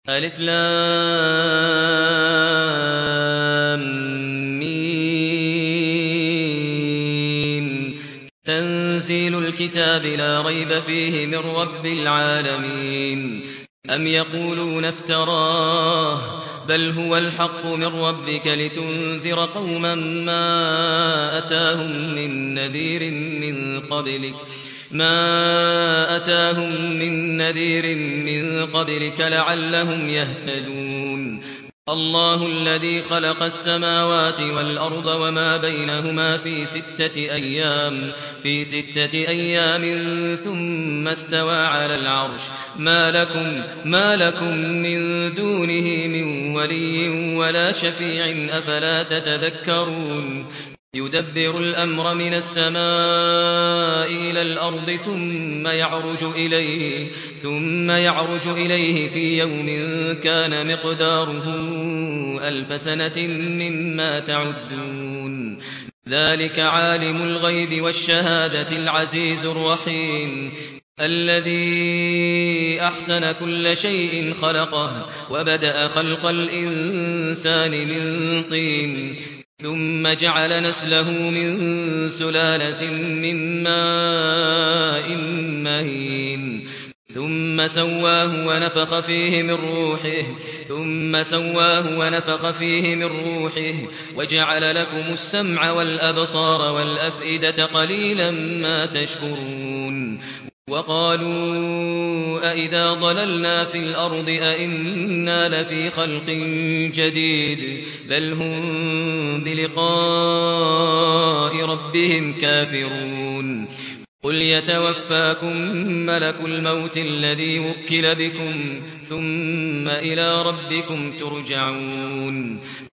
ألف لام ميم. تنزيل الكتاب لا ريب فيه من رب العالمين. أم يقولون افتراه بل هو الحق من ربك لتنذر قوما ما أتاهم من نذير من قبلك لعلهم يهتدون. الله الذي خلق السماوات والأرض وما بينهما في ستة أيام ثم استوى على العرش. ما لكم من دونه من ولي ولا شفيع أفلا تتذكرون. يدبر الأمر من السماء إلى الأرض ثم يعرج إليه في يوم كان مقداره 1000 سنة مما تعدون. ذلك عالم الغيب والشهادة العزيز الرحيم الذي أحسن كل شيء خلقه وبدأ خلق الإنسان من طين ثم جعل نسله من سلالة من ماء مهين ثم سواه ونفخ فيه من روحه وجعل لكم السمع والأبصار والأفئدة قليلا ما تشكرون. وقالوا أئذا ضللنا في الأرض أئنا لفي خلق جديد بل هم بلقاء ربهم كافرون. قل يتوفاكم ملك الموت الذي وكل بكم ثم إلى ربكم ترجعون.